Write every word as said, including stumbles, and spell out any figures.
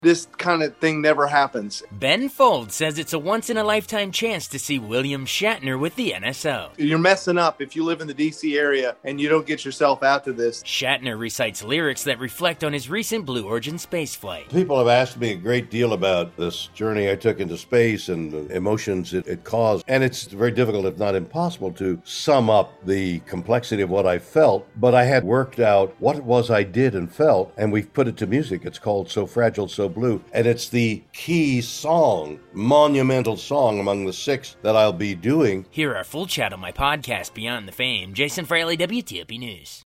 this kind of thing never happens. Ben Folds says it's a once-in-a-lifetime chance to see William Shatner with the N S O. You're messing up if you live in the D C area and you don't get yourself out to this. Shatner recites lyrics that reflect on his recent Blue Origin spaceflight. People have asked me a great deal about this journey I took into space and the emotions it, it caused. And it's very difficult, if not impossible, to sum up the complexity of what I felt. But I had worked out what it was I did and felt, and we've put it to music. It's called So Fragile, So Blue. And it's the key song, monumental song among the six that I'll be doing. Hear our full chat on my podcast, Beyond the Fame. Jason Fraley, W T O P News.